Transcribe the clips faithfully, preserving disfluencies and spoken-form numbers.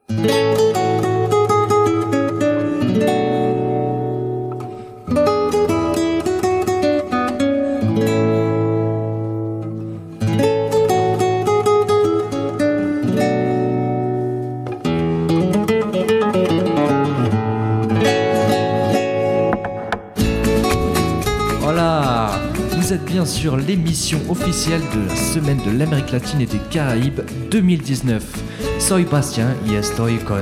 Vous êtes bien sur l'émission officielle de la Semaine de l'Amérique latine et des Caraïbes deux mille dix-neuf. Soy Bastien y estoy con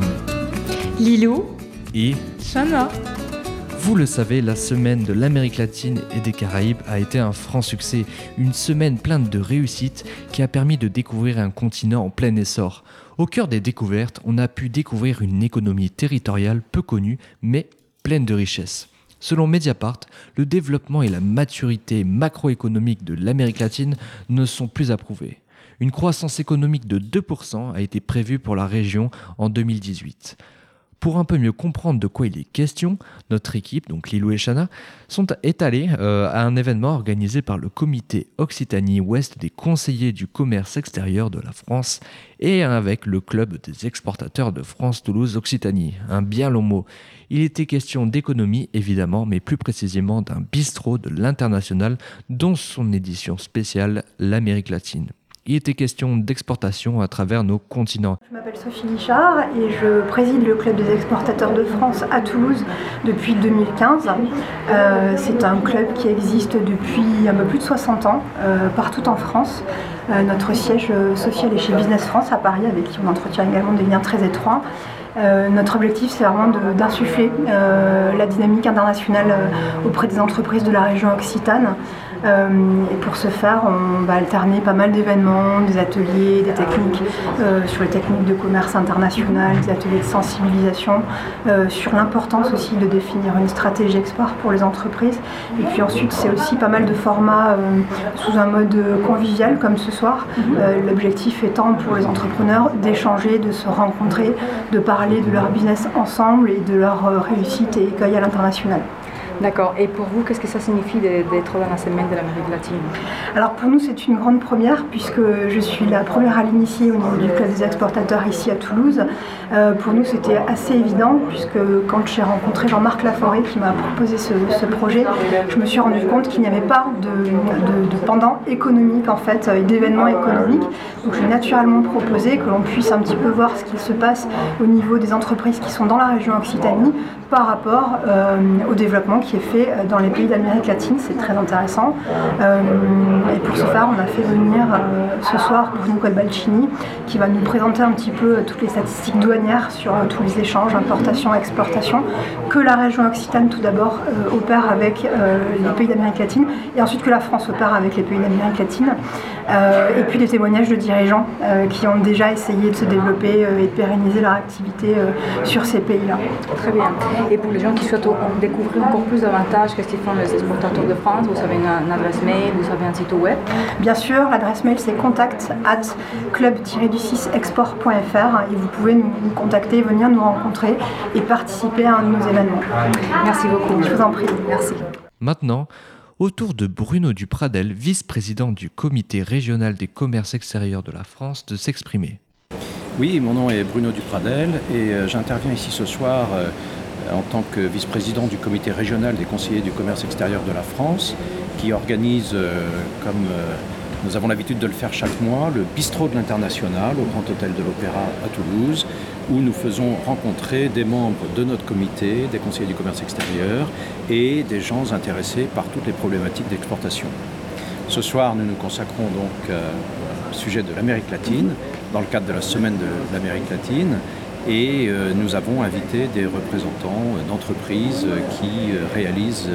Lilou et Shana. Vous le savez, la Semaine de l'Amérique latine et des Caraïbes a été un franc succès. Une semaine pleine de réussites qui a permis de découvrir un continent en plein essor. Au cœur des découvertes, on a pu découvrir une économie territoriale peu connue, mais pleine de richesses. Selon Mediapart, le développement et la maturité macroéconomique de l'Amérique latine ne sont plus approuvés. Une croissance économique de deux pour cent a été prévue pour la région en deux mille dix-huit. Pour un peu mieux comprendre de quoi il est question, notre équipe, donc Lilou et Shana, sont étalés euh, à un événement organisé par le comité Occitanie-Ouest des conseillers du commerce extérieur de la France et avec le club des exportateurs de France Toulouse-Occitanie. Un bien long mot. Il était question d'économie, évidemment, mais plus précisément d'un bistrot de l'international, dont son édition spéciale, l'Amérique latine. Il était question d'exportation à travers nos continents. Je m'appelle Sophie Lichard et je préside le Club des exportateurs de France à Toulouse depuis deux mille quinze. Euh, c'est un club qui existe depuis un peu plus de soixante ans, euh, partout en France. Euh, notre siège social est chez Business France à Paris, avec qui on entretient également des liens très étroits. Euh, notre objectif, c'est vraiment de, d'insuffler euh, la dynamique internationale euh, auprès des entreprises de la région occitane. Euh, et pour ce faire, on va alterner pas mal d'événements, des ateliers, des techniques euh, sur les techniques de commerce international, des ateliers de sensibilisation, euh, sur l'importance aussi de définir une stratégie export pour les entreprises. Et puis ensuite, c'est aussi pas mal de formats euh, sous un mode convivial comme ce soir. Euh, l'objectif étant pour les entrepreneurs d'échanger, de se rencontrer, de parler de leur business ensemble et de leur euh, réussite et écueil à l'international. D'accord. Et pour vous, qu'est-ce que ça signifie d'être dans la Semaine de l'Amérique latine ? Alors pour nous, c'est une grande première puisque je suis la première à l'initier au niveau du Club des exportateurs ici à Toulouse. Euh, pour nous, c'était assez évident puisque quand j'ai rencontré Jean-Marc Laforêt qui m'a proposé ce, ce projet, je me suis rendu compte qu'il n'y avait pas de, de, de pendant économique en fait et d'événements économiques. Donc j'ai naturellement proposé que l'on puisse un petit peu voir ce qu'il se passe au niveau des entreprises qui sont dans la région Occitanie par rapport euh, au développement qui est fait dans les pays d'Amérique latine. C'est très intéressant. Euh, et pour ce faire, on a fait venir euh, ce soir Bruno Colbalcini qui va nous présenter un petit peu toutes les statistiques douanières sur euh, tous les échanges, importations, exportations, que la région Occitane tout d'abord euh, opère avec euh, les pays d'Amérique latine et ensuite que la France opère avec les pays d'Amérique latine. Euh, et puis des témoignages de dirigeants euh, qui ont déjà essayé de se développer euh, et de pérenniser leur activité euh, sur ces pays-là. Très bien. Et pour les gens qui souhaitent découvrir encore plus davantage qu'est-ce qu'ils font les exportateurs de France, vous avez une, une adresse mail, vous avez un site web? Bien sûr, l'adresse mail c'est contact arobase club tiret du six export point f r et vous pouvez nous, nous contacter, venir nous rencontrer et participer à un de nos événements. Merci beaucoup. Je vous en prie. Merci. Maintenant, au tour de Bruno Dupradel, vice-président du comité régional des commerces extérieurs de la France, de s'exprimer. Oui, mon nom est Bruno Dupradel et euh, j'interviens ici ce soir euh, en tant que vice-président du comité régional des conseillers du commerce extérieur de la France, qui organise, euh, comme euh, nous avons l'habitude de le faire chaque mois, le bistrot de l'international au Grand Hôtel de l'Opéra à Toulouse, où nous faisons rencontrer des membres de notre comité, des conseillers du commerce extérieur et des gens intéressés par toutes les problématiques d'exportation. Ce soir, nous nous consacrons donc euh, au sujet de l'Amérique latine, dans le cadre de la Semaine de l'Amérique latine, et euh, nous avons invité des représentants d'entreprises qui euh, réalisent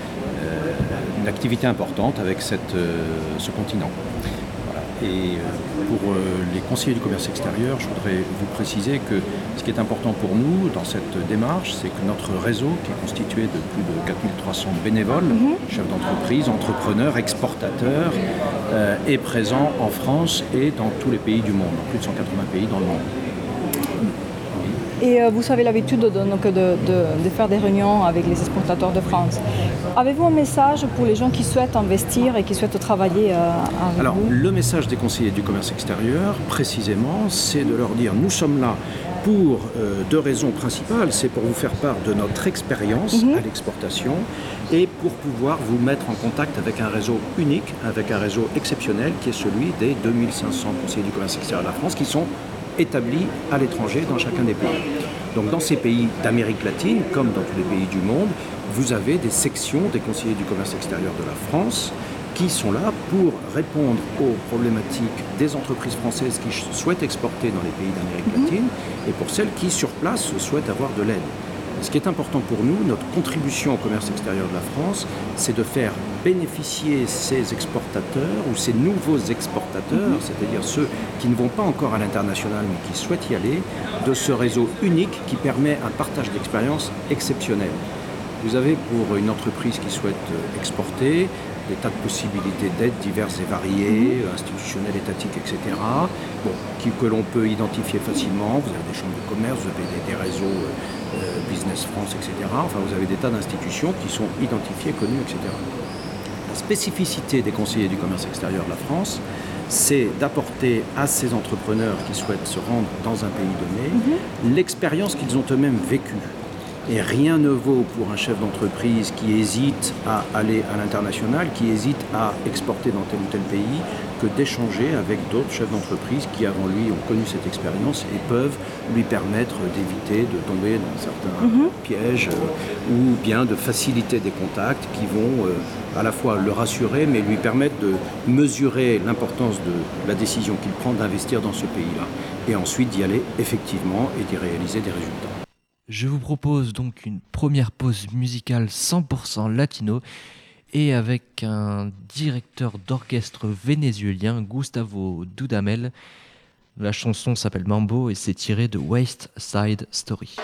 euh, une activité importante avec cette, euh, ce continent. Voilà. Et euh, pour euh, les conseillers du commerce extérieur, je voudrais vous préciser que ce qui est important pour nous dans cette démarche, c'est que notre réseau, qui est constitué de plus de quatre mille trois cents bénévoles, mmh. chefs d'entreprise, entrepreneurs, exportateurs, euh, est présent en France et dans tous les pays du monde, dans plus de cent quatre-vingts pays dans le monde. Et euh, vous avez l'habitude de, donc, de, de, de faire des réunions avec les exportateurs de France. Avez-vous un message pour les gens qui souhaitent investir et qui souhaitent travailler euh, avec Alors, vous ? le message des conseillers du commerce extérieur, précisément, c'est de leur dire « nous sommes là pour euh, deux raisons principales. C'est pour vous faire part de notre expérience mmh. à l'exportation et pour pouvoir vous mettre en contact avec un réseau unique, avec un réseau exceptionnel qui est celui des deux mille cinq cents conseillers du commerce extérieur de la France qui sont établis à l'étranger dans chacun des pays. Donc dans ces pays d'Amérique latine, comme dans tous les pays du monde, vous avez des sections des conseillers du commerce extérieur de la France qui sont là pour répondre aux problématiques des entreprises françaises qui souhaitent exporter dans les pays d'Amérique latine mmh. et pour celles qui, sur place, souhaitent avoir de l'aide. Ce qui est important pour nous, notre contribution au commerce extérieur de la France, c'est de faire bénéficier ces exportateurs ou ces nouveaux exportateurs, mmh. c'est-à-dire ceux qui ne vont pas encore à l'international mais qui souhaitent y aller, de ce réseau unique qui permet un partage d'expérience exceptionnel. Vous avez pour une entreprise qui souhaite exporter des tas de possibilités d'aides diverses et variées, mmh. institutionnelles, étatiques, et cetera, bon, qui, que l'on peut identifier facilement. Vous avez des chambres de commerce, vous avez des, des réseaux euh, Business France, et cetera. Enfin, vous avez des tas d'institutions qui sont identifiées, connues, et cetera. La spécificité des conseillers du commerce extérieur de la France, c'est d'apporter à ces entrepreneurs qui souhaitent se rendre dans un pays donné mmh. l'expérience qu'ils ont eux-mêmes vécue. Et rien ne vaut pour un chef d'entreprise qui hésite à aller à l'international, qui hésite à exporter dans tel ou tel pays, que d'échanger avec d'autres chefs d'entreprise qui, avant lui, ont connu cette expérience et peuvent lui permettre d'éviter de tomber dans certains mmh. pièges euh, ou bien de faciliter des contacts qui vont euh, à la fois le rassurer, mais lui permettre de mesurer l'importance de la décision qu'il prend d'investir dans ce pays-là et ensuite d'y aller effectivement et d'y réaliser des résultats. Je vous propose donc une première pause musicale cent pour cent latino et avec un directeur d'orchestre vénézuélien, Gustavo Dudamel. La chanson s'appelle Mambo et c'est tiré de West Side Story.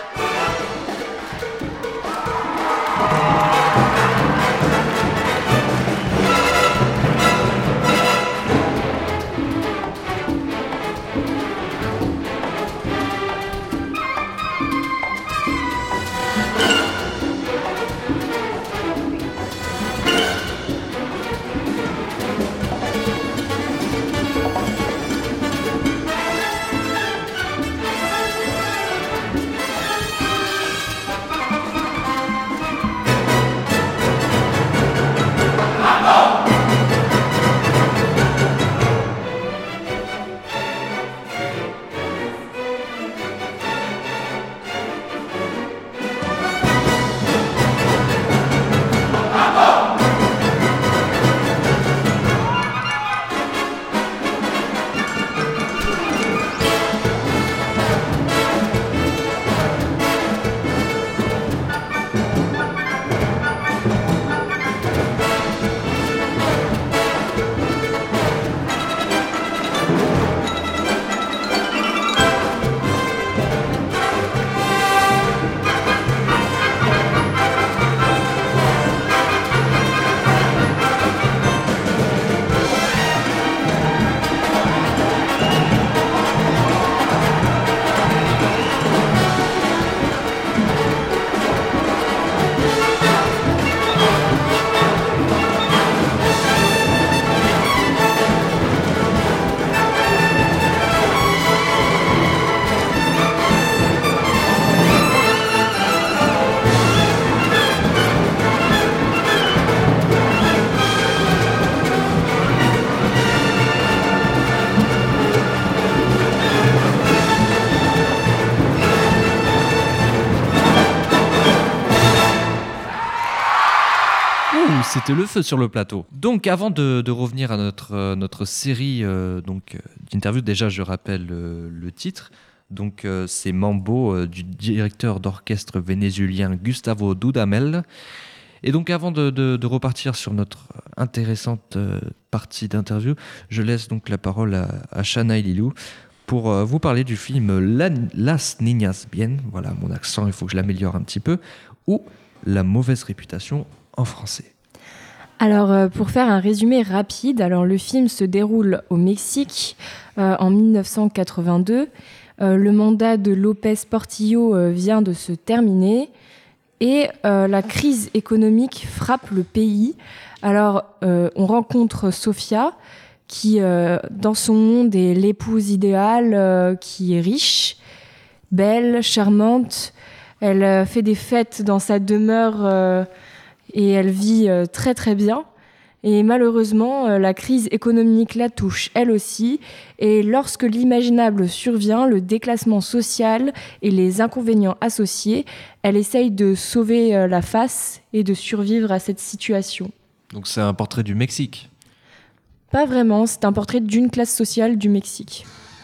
C'était le feu sur le plateau. Donc avant de, de revenir à notre, euh, notre série euh, donc, euh, d'interviews, déjà je rappelle euh, le titre. Donc euh, c'est Mambo euh, du directeur d'orchestre vénézuélien Gustavo Dudamel. Et donc avant de, de, de repartir sur notre intéressante euh, partie d'interview, je laisse donc la parole à, à Shanaï Lilou pour euh, vous parler du film La, Las Niñas Bien, voilà mon accent, il faut que je l'améliore un petit peu, ou La mauvaise réputation en français. Alors, euh, pour faire un résumé rapide, alors le film se déroule au Mexique euh, en dix-neuf cent quatre-vingt-deux. Euh, le mandat de López Portillo euh, vient de se terminer et euh, la crise économique frappe le pays. Alors, euh, on rencontre Sofia qui, euh, dans son monde, est l'épouse idéale, euh, qui est riche. belle, charmante. Elle euh, fait des fêtes dans sa demeure euh, et elle vit euh, très très bien. Et malheureusement, euh, la crise économique la touche elle aussi. Et lorsque l'imaginable survient, le déclassement social et les inconvénients associés, elle essaye de sauver euh, la face et de survivre à cette situation. Donc c'est un portrait du Mexique. Pas vraiment, c'est un portrait d'une classe sociale du Mexique.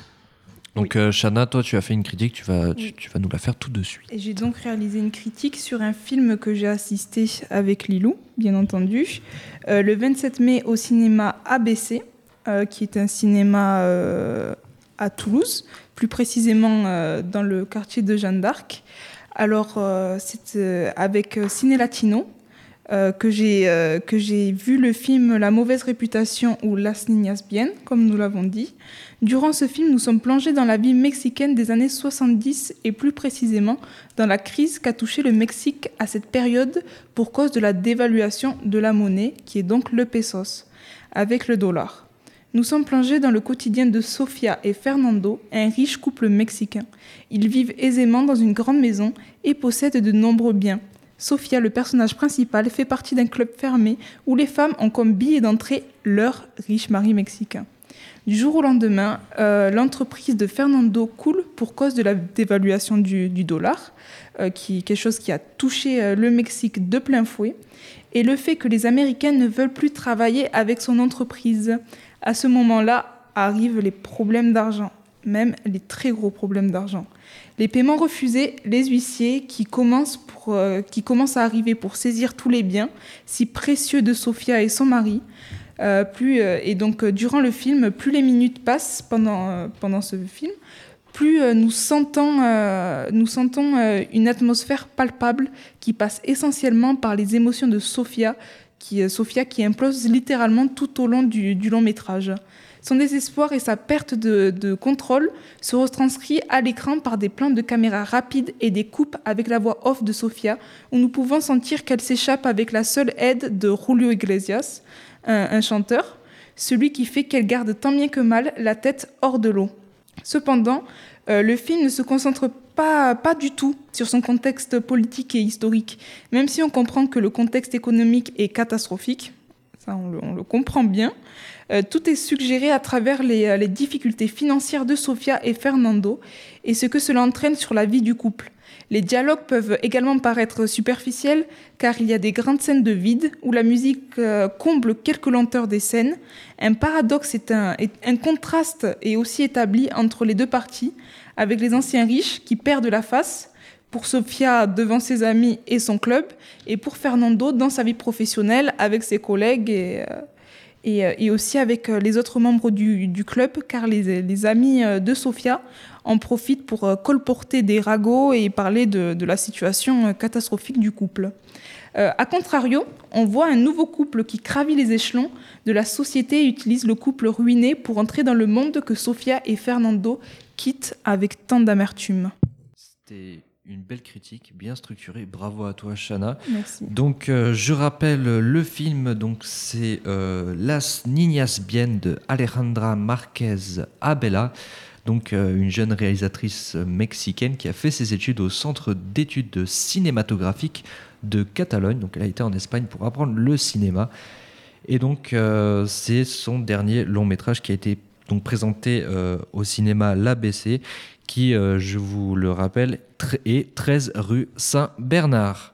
Donc oui. euh, Shana, toi tu as fait une critique, tu vas, tu, tu vas nous la faire tout de suite. Et j'ai donc réalisé une critique sur un film que j'ai assisté avec Lilou, bien entendu, euh, le vingt-sept mai au cinéma A B C, euh, qui est un cinéma euh, à Toulouse, plus précisément euh, dans le quartier de Jeanne d'Arc. Alors euh, c'est euh, avec Ciné Latino euh, que, j'ai, euh, que j'ai vu le film La mauvaise réputation ou Las Niñas Bien, comme nous l'avons dit. Durant ce film, nous sommes plongés dans la vie mexicaine des années soixante-dix et plus précisément dans la crise qu'a touché le Mexique à cette période pour cause de la dévaluation de la monnaie, qui est donc le pesos, avec le dollar. Nous sommes plongés dans le quotidien de Sofia et Fernando, un riche couple mexicain. Ils vivent aisément dans une grande maison et possèdent de nombreux biens. Sofia, le personnage principal, fait partie d'un club fermé où les femmes ont comme billet d'entrée leur riche mari mexicain. Du jour au lendemain, euh, l'entreprise de Fernando coule pour cause de la dévaluation du, du dollar, euh, qui, quelque chose qui a touché euh, le Mexique de plein fouet, et le fait que les Américains ne veulent plus travailler avec son entreprise. À ce moment-là arrivent les problèmes d'argent, même les très gros problèmes d'argent. Les paiements refusés, les huissiers qui commencent, pour, euh, qui commencent à arriver pour saisir tous les biens, si précieux de Sofia et son mari. Euh, plus, euh, et donc, euh, durant le film, plus les minutes passent pendant, euh, pendant ce film, plus euh, nous sentons, euh, nous sentons euh, une atmosphère palpable qui passe essentiellement par les émotions de Sofia, qui, euh, Sofia qui implose littéralement tout au long du, du long métrage. Son désespoir et sa perte de, de contrôle se retranscrit à l'écran par des plans de caméra rapides et des coupes avec la voix off de Sofia, où nous pouvons sentir qu'elle s'échappe avec la seule aide de Julio Iglesias, un, un chanteur, celui qui fait qu'elle garde tant bien que mal la tête hors de l'eau. Cependant, euh, le film ne se concentre pas, pas du tout sur son contexte politique et historique, même si on comprend que le contexte économique est catastrophique, ça on le, on le comprend bien. Euh, tout est suggéré à travers les, les difficultés financières de Sofia et Fernando et ce que cela entraîne sur la vie du couple. Les dialogues peuvent également paraître superficiels car il y a des grandes scènes de vide où la musique euh, comble quelques lenteurs des scènes. Un paradoxe est un, est, un contraste est aussi établi entre les deux parties avec les anciens riches qui perdent la face, pour Sofia devant ses amis et son club, et pour Fernando dans sa vie professionnelle avec ses collègues et, euh, et, et aussi avec les autres membres du, du club, car les, les amis de Sofia en profitent pour colporter des ragots et parler de, de la situation catastrophique du couple. Euh, a contrario, on voit un nouveau couple qui gravit les échelons de la société et utilise le couple ruiné pour entrer dans le monde que Sofia et Fernando quittent avec tant d'amertume. C'était une belle critique, bien structurée. Bravo à toi, Shana. Merci. Donc, euh, je rappelle le film. Donc, c'est euh, Las Niñas Bien de Alejandra Marquez Abela. Donc, euh, une jeune réalisatrice mexicaine qui a fait ses études au Centre d'études cinématographiques de Catalogne. Donc, elle a été en Espagne pour apprendre le cinéma. Et donc, euh, c'est son dernier long métrage qui a été donc présenté euh, au cinéma L'A B C, qui, euh, je vous le rappelle, est treize rue Saint-Bernard.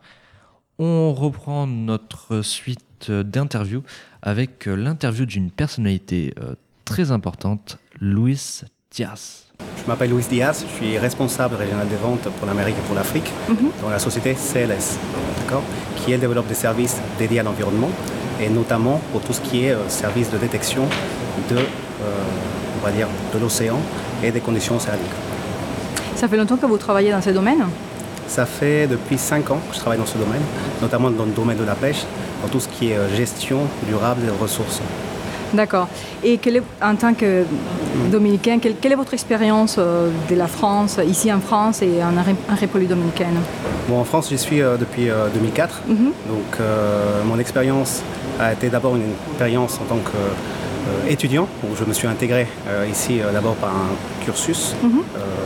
On reprend notre suite d'interviews avec l'interview d'une personnalité euh, très importante, Luis Diaz. Je m'appelle Luis Diaz, je suis responsable régional des ventes pour l'Amérique et pour l'Afrique mm-hmm. dans la société C L S, d'accord, qui elle développe des services dédiés à l'environnement et notamment pour tout ce qui est euh, service de détection de, euh, on va dire, de l'océan et des conditions océaniques. Ça fait longtemps que vous travaillez dans ce domaine ? Ça fait depuis cinq ans que je travaille dans ce domaine, notamment dans le domaine de la pêche, dans tout ce qui est gestion durable des ressources. D'accord. Et quel est, en tant que Dominicain, quelle, quelle est votre expérience de la France, ici en France et en, en République dominicaine ? Bon, en France, j'y suis euh, depuis euh, deux mille quatre. Mm-hmm. Donc, euh, mon expérience a été d'abord une expérience en tant que Euh, étudiant, où je me suis intégré euh, ici euh, d'abord par un cursus mm-hmm. euh, à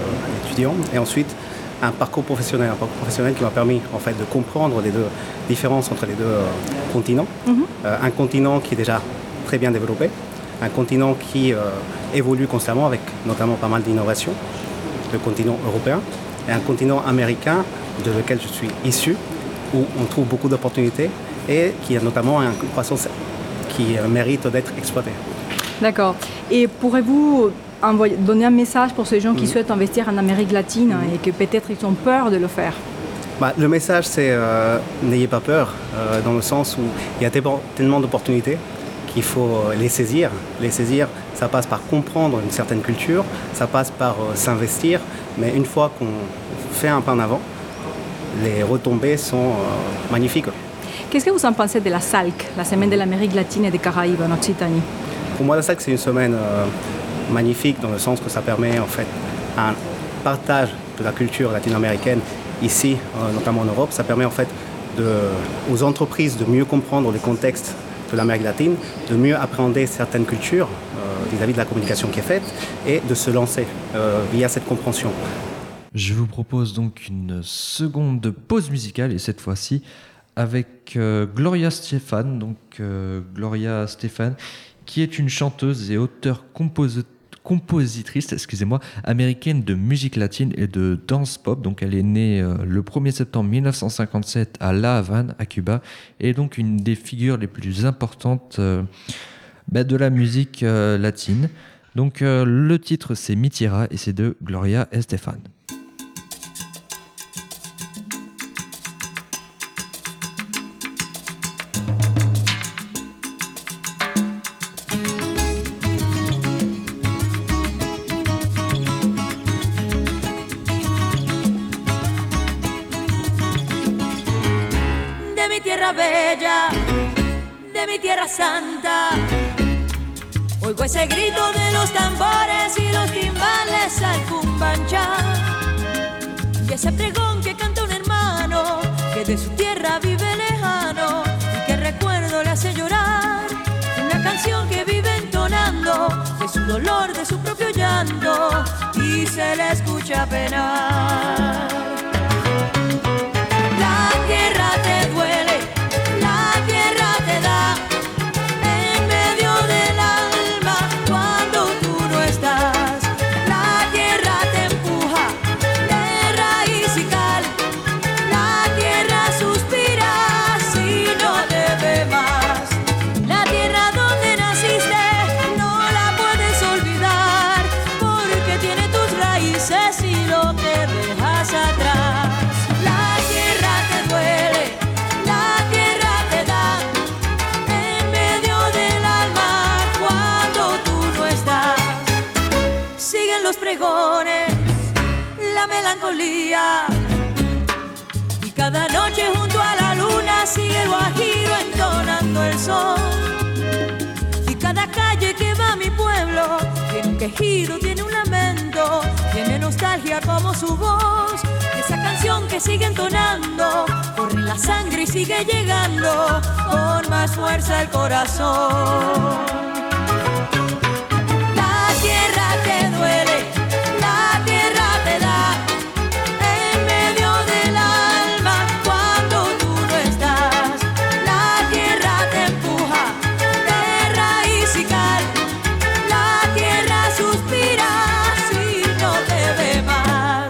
étudiant et ensuite un parcours professionnel, un parcours professionnel qui m'a permis en fait de comprendre les deux différences entre les deux euh, continents. Mm-hmm. Euh, un continent qui est déjà très bien développé, un continent qui euh, évolue constamment avec notamment pas mal d'innovations, le continent européen, et un continent américain de lequel je suis issu, où on trouve beaucoup d'opportunités et qui a notamment une croissance qui euh, mérite d'être exploitée. D'accord. Et pourrez-vous envoyer, donner un message pour ces gens qui mmh. souhaitent investir en Amérique latine mmh. et que peut-être ils ont peur de le faire? Bah, le message, c'est euh, n'ayez pas peur, euh, dans le sens où il y a tellement d'opportunités qu'il faut les saisir. Les saisir, ça passe par comprendre une certaine culture, ça passe par euh, s'investir, mais une fois qu'on fait un pas en avant, les retombées sont euh, magnifiques. Qu'est-ce que vous en pensez de la S A L C, la Semaine de l'Amérique latine et des Caraïbes en Occitanie? Pour moi, la S A L C, c'est une semaine euh, magnifique dans le sens que ça permet en fait un partage de la culture latino-américaine ici, euh, notamment en Europe. Ça permet en fait de, aux entreprises de mieux comprendre le contexte de l'Amérique latine, de mieux appréhender certaines cultures euh, vis-à-vis de la communication qui est faite et de se lancer euh, via cette compréhension. Je vous propose donc une seconde pause musicale et cette fois-ci avec euh, Gloria Estefan, donc euh, Gloria Estefan, qui est une chanteuse et auteure-compositrice, excusez-moi, américaine de musique latine et de dance pop. Donc elle est née euh, le premier septembre mille neuf cent cinquante-sept à La Havane, à Cuba, et donc une des figures les plus importantes euh, bah, de la musique euh, latine. Donc euh, le titre c'est Mi Tierra et c'est de Gloria Estefan. Bella, de mi tierra santa, oigo ese grito de los tambores y los timbales al cumbanchá, y ese pregón que canta un hermano que de su tierra vive lejano y que recuerdo le hace llorar, una canción que vive entonando de su dolor, de su propio llanto y se le escucha penar. La tierra te duele, la tierra te da en medio del alma cuando tú no estás. La tierra te empuja de raíz y cal, la tierra suspira si no te ve más. La tierra donde naciste no la puedes olvidar porque tiene tus raíces y lo que dejas atrás. La tierra te duele, la tierra te da en medio del alma cuando tú no estás. Siguen los pregones, la melancolía, y cada noche junto a la luna sigue el guajiro entonando el sol. Y cada calle que va a mi pueblo tiene un quejido, tiene un lamento, tiene nostalgia como su voz. Y esa canción que sigue entonando corre en la sangre y sigue llegando con más fuerza al corazón. La tierra te duele, la tierra te da en medio del alma cuando tú no estás. La tierra te empuja de raíz y cal, la tierra suspira si no te ve más.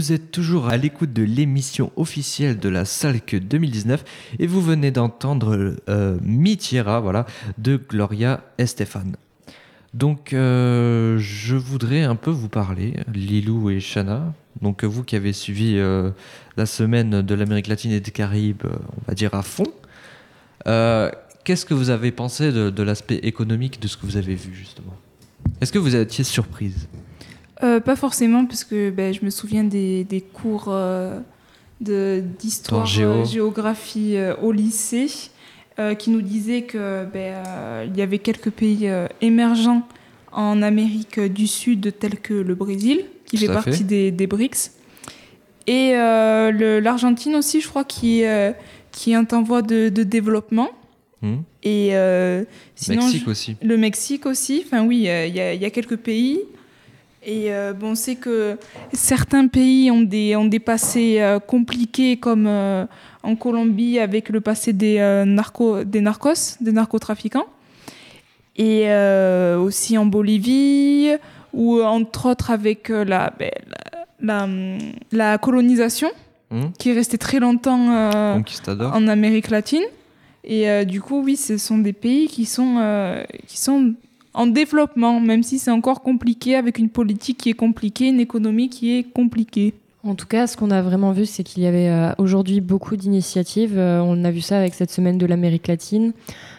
Vous êtes toujours à l'écoute de l'émission officielle de la Salque deux mille dix-neuf et vous venez d'entendre euh, Mi Tierra, voilà, de Gloria Estefan. Donc, euh, je voudrais un peu vous parler, Lilou et Chana. Donc, vous qui avez suivi euh, la semaine de l'Amérique latine et des Caraïbes, euh, on va dire à fond, euh, qu'est-ce que vous avez pensé de, de l'aspect économique de ce que vous avez vu, justement ? Est-ce que vous étiez surprise ? euh, Pas forcément, parce que ben, je me souviens des, des cours euh, de, d'histoire, géo. euh, géographie euh, au lycée. Euh, qui nous disait qu'il ben, euh, y avait quelques pays euh, émergents en Amérique du Sud, tels que le Brésil, qui Tout fait à partie fait. des, des BRICS. Et euh, le, l'Argentine aussi, je crois, qui, euh, qui est en voie de, de développement. Mmh. Et euh, sinon, Mexique je- aussi. le Mexique aussi. Enfin oui, il euh, y, a- y a quelques pays. Et euh, bon, on sait que certains pays ont des, ont des passés euh, compliqués, comme euh, en Colombie avec le passé des, euh, narco, des narcos, des narcotrafiquants. Et euh, aussi en Bolivie, ou entre autres avec euh, la, ben, la, la, la colonisation, Mmh. qui est restée très longtemps euh, Conquistador. en Amérique latine. Et euh, du coup, oui, ce sont des pays qui sont, euh, qui sont en développement, même si c'est encore compliqué, avec une politique qui est compliquée, une économie qui est compliquée. En tout cas, ce qu'on a vraiment vu, c'est qu'il y avait euh, aujourd'hui beaucoup d'initiatives. Euh, on a vu ça avec cette semaine de l'Amérique latine.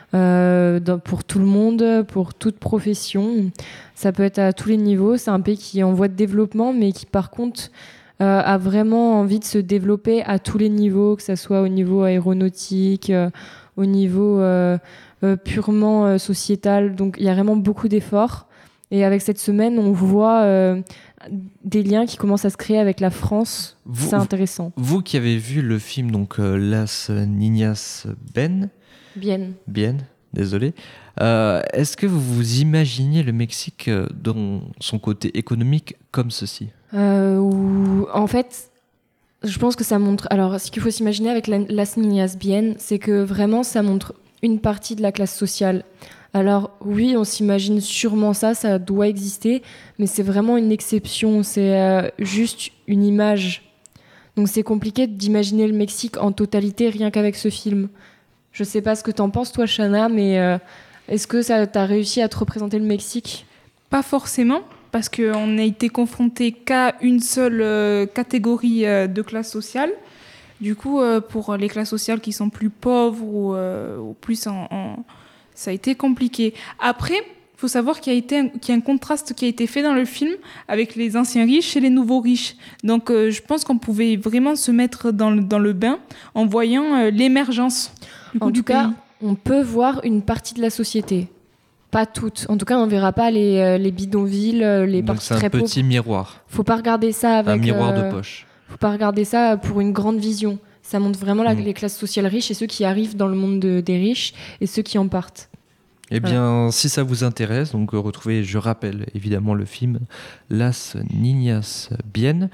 Euh, dans- pour tout le monde, pour toute profession. Ça peut être à tous les niveaux. C'est un pays qui est en voie de développement, mais qui par contre euh, a vraiment envie de se développer à tous les niveaux, que ce soit au niveau aéronautique, euh, au niveau euh, euh, purement euh, sociétal. Donc il y a vraiment beaucoup d'efforts. Et avec cette semaine, on voit euh, des liens qui commencent à se créer avec la France. Vous- C'est intéressant. Vous qui avez vu le film donc euh, Las Niñas Ben, Bien. Bien, désolé, euh, est-ce que vous vous imaginez le Mexique euh, dans son côté économique comme ceci ? Euh, où, en fait, je pense que ça montre. Alors, ce qu'il faut s'imaginer avec la, Las Niñas Bien, c'est que vraiment, ça montre une partie de la classe sociale. Alors, oui, on s'imagine sûrement ça, ça doit exister, mais c'est vraiment une exception, c'est euh, juste une image. Donc, c'est compliqué d'imaginer le Mexique en totalité rien qu'avec ce film. Je sais pas ce que t'en penses, toi, Chana, mais euh, est-ce que ça t'as réussi à te représenter le Mexique ? Pas forcément, parce qu'on n'a été confronté qu'à une seule euh, catégorie euh, de classe sociale. Du coup, euh, pour les classes sociales qui sont plus pauvres ou, euh, ou plus en, en... ça a été compliqué. Après, il faut savoir qu'il y a, été un, qu'il y a un contraste qui a été fait dans le film avec les anciens riches et les nouveaux riches. Donc, euh, je pense qu'on pouvait vraiment se mettre dans le, dans le bain en voyant euh, l'émergence du coup, En du tout cas, pays. on peut voir une partie de la société. Pas toute. En tout cas, on verra pas les, euh, les bidonvilles, euh, les Donc parties c'est un très pauvres. petit miroir, Faut pas regarder ça avec. un miroir euh, de poche. Faut pas regarder ça pour une grande vision. Ça montre vraiment la- Mm. les classes sociales riches et ceux qui arrivent dans le monde de- des riches et ceux qui en partent. Eh bien, si ça vous intéresse, donc euh, retrouvez, je rappelle évidemment le film Las Niñas Bien.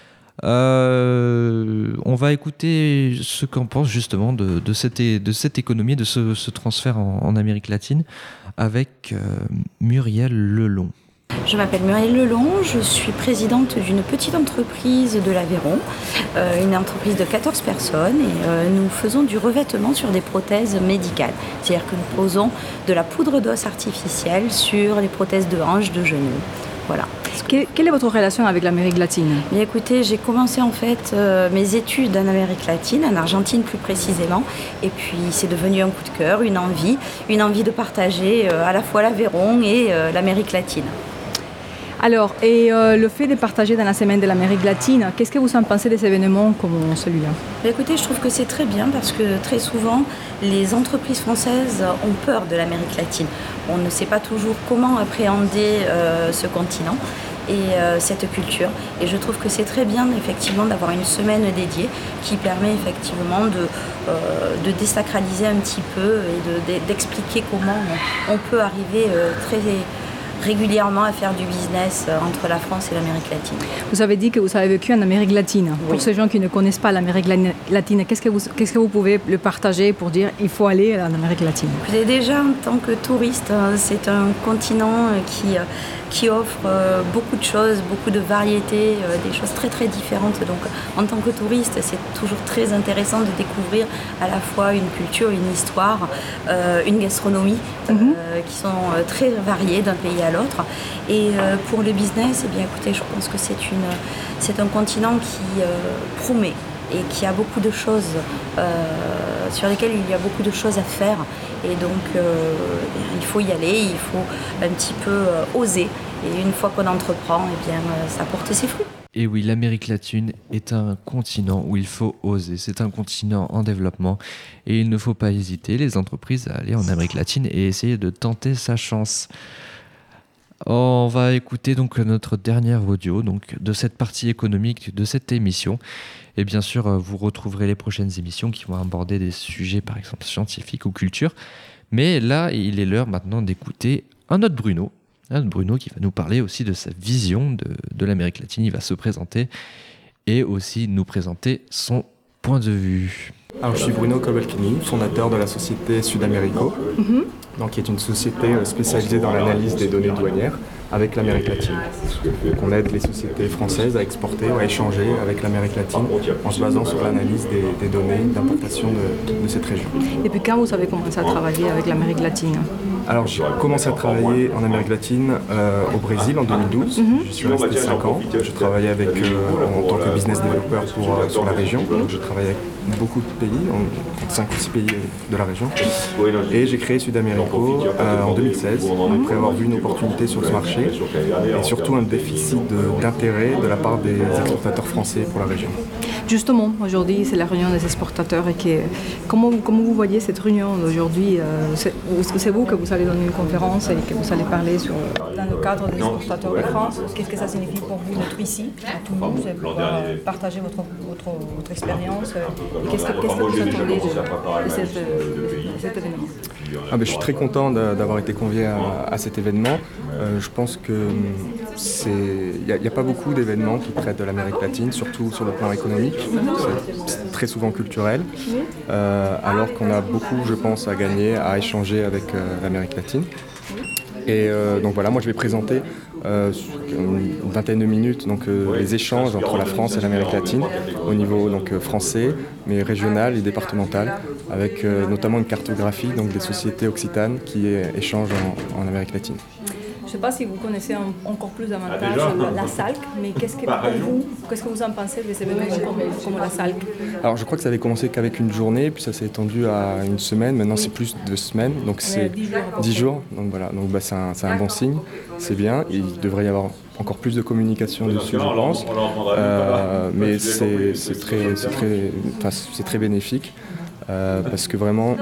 Euh, on va écouter ce qu'en pense justement de, de, cette, é- de cette économie, de ce, ce transfert en, en Amérique latine avec euh, Muriel Lelon. Je m'appelle Muriel Lelon, je suis présidente d'une petite entreprise de l'Aveyron, euh, une entreprise de quatorze personnes et euh, nous faisons du revêtement sur des prothèses médicales. C'est-à-dire que nous posons de la poudre d'os artificielle sur les prothèses de hanches, de genoux. Voilà. Que- quelle est votre relation avec l'Amérique latine ? Bien écoutez, j'ai commencé en fait euh, mes études en Amérique latine, en Argentine plus précisément, et puis c'est devenu un coup de cœur, une envie, une envie de partager euh, à la fois l'Aveyron et euh, l'Amérique latine. Alors, et euh, le fait de partager dans la semaine de l'Amérique latine, qu'est-ce que vous en pensez des événements comme celui-là ? Bien, écoutez, je trouve que c'est très bien parce que très souvent, les entreprises françaises ont peur de l'Amérique latine. On ne sait pas toujours comment appréhender euh, ce continent et euh, cette culture. Et je trouve que c'est très bien effectivement d'avoir une semaine dédiée qui permet effectivement de, euh, de désacraliser un petit peu et de, de- d'expliquer comment on, on peut arriver euh, très régulièrement à faire du business entre la France et l'Amérique latine. Vous avez dit que vous avez vécu en Amérique latine. Oui. Pour ces gens qui ne connaissent pas l'Amérique latine, qu'est-ce que vous, qu'est-ce que vous pouvez le partager pour dire il faut aller en Amérique latine? Écoutez, déjà, en tant que touriste, c'est un continent qui, qui offre beaucoup de choses, beaucoup de variétés, des choses très très différentes. Donc, en tant que touriste, c'est toujours très intéressant de découvrir à la fois une culture, une histoire, euh, une gastronomie euh, mm-hmm. qui sont très variées d'un pays à l'autre. Et euh, pour le business, eh bien, écoutez, je pense que c'est, une, c'est un continent qui euh, promet et qui a beaucoup de choses, euh, sur lesquelles il y a beaucoup de choses à faire. Et donc, euh, il faut y aller, il faut un petit peu euh, oser. Et une fois qu'on entreprend, eh bien, euh, ça porte ses fruits. Et oui, l'Amérique latine est un continent où il faut oser. C'est un continent en développement et il ne faut pas hésiter, les entreprises, à aller en Amérique latine et essayer de tenter sa chance. On va écouter donc notre dernière audio donc, de cette partie économique de cette émission. Et bien sûr, vous retrouverez les prochaines émissions qui vont aborder des sujets, par exemple, scientifiques ou culture. Mais là, il est l'heure maintenant d'écouter un autre Bruno. Un autre Bruno qui va nous parler aussi de sa vision de, de l'Amérique latine. Il va se présenter et aussi nous présenter son point de vue. Alors, je suis Bruno Cavalcini, fondateur de la société Sudamérico, mm-hmm. donc, qui est une société spécialisée dans l'analyse des données douanières avec l'Amérique latine. Donc, on aide les sociétés françaises à exporter ou à échanger avec l'Amérique latine en se basant sur l'analyse des, des données d'importation de, de cette région. Et puis quand vous avez commencé à travailler avec l'Amérique latine? Alors, j'ai commencé à travailler en Amérique latine euh, au Brésil en deux mille douze. Mm-hmm. Je suis resté cinq ans. Je travaillais avec, euh, en tant que business developer pour, euh, sur la région. Donc, je travaillais avec beaucoup de pays, en cinq ou six pays de la région. Et j'ai créé Sudamérico euh, en deux mille seize, après avoir vu une opportunité sur ce marché et surtout un déficit de, d'intérêt de la part des exportateurs français pour la région. Justement, aujourd'hui, c'est la réunion des exportateurs. Et que, comment, comment vous voyez cette réunion aujourd'hui? c'est, c'est vous que vous allez donner une conférence et que vous allez parler sur, dans le cadre des exportateurs de France. Qu'est-ce que ça signifie pour vous d'être ici, à Toulouse, et pouvoir partager votre, votre, votre expérience? Et qu'est-ce que, qu'est-ce que vous attendez de, de, cette, de cet événement? Ah ben, je suis très content d'avoir été convié à, à cet événement. Euh, je pense qu'il n'y a, a pas beaucoup d'événements qui traitent de l'Amérique latine, surtout sur le plan économique. C'est, c'est très souvent culturel, euh, alors qu'on a beaucoup, je pense, à gagner, à échanger avec euh, l'Amérique latine. Et euh, donc voilà, moi je vais présenter euh, une vingtaine de minutes donc, euh, les échanges entre la France et l'Amérique latine au niveau donc, euh, français, mais régional et départemental, avec euh, notamment une cartographie donc, des sociétés occitanes qui euh, échangent en, en Amérique latine. Je ne sais pas si vous connaissez un, encore plus davantage la, la S A L C, mais qu'est-ce que, pour vous, qu'est-ce que vous en pensez des événements comme, comme la S A L C? Alors je crois que ça avait commencé qu'avec une journée, puis ça s'est étendu à une semaine, maintenant oui. C'est plus de semaines, donc c'est dix jours, donc voilà, donc bah, c'est, un, c'est un bon signe, c'est bien, il devrait y avoir encore plus de communication dessus, je pense, euh, mais c'est, c'est, très, c'est, très, enfin, c'est très bénéfique. Euh, parce que vraiment,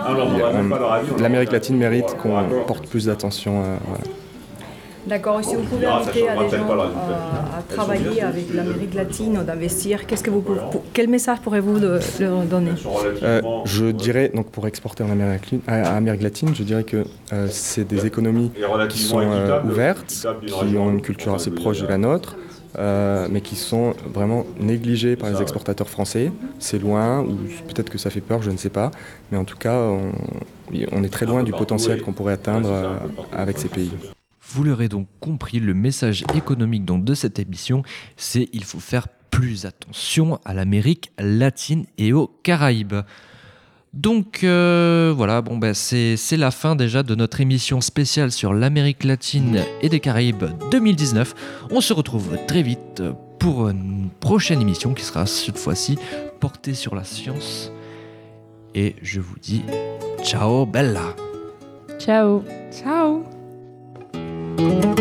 on, l'Amérique latine mérite qu'on porte plus d'attention. Euh, voilà. D'accord, et si vous pouvez inviter à des gens à, à travailler avec l'Amérique latine ou d'investir, qu'est-ce que vous, pour, quel message pourrez-vous de, leur donner? euh, Je dirais, donc pour exporter en Amérique, à Amérique latine, je dirais que euh, c'est des économies qui sont euh, ouvertes, qui ont une culture assez proche de la nôtre, Euh, mais qui sont vraiment négligés par les exportateurs français. C'est loin, ou peut-être que ça fait peur, je ne sais pas, mais en tout cas, on, on est très loin du potentiel qu'on pourrait atteindre euh, avec ces pays. Vous l'aurez donc compris, le message économique donc, de cette émission, c'est qu'il faut faire plus attention à l'Amérique latine et aux Caraïbes. Donc euh, voilà, bon, ben, c'est, c'est la fin déjà de notre émission spéciale sur l'Amérique latine et des Caraïbes deux mille dix-neuf. On se retrouve très vite pour une prochaine émission qui sera cette fois-ci portée sur la science. Et je vous dis ciao bella. Ciao. Ciao.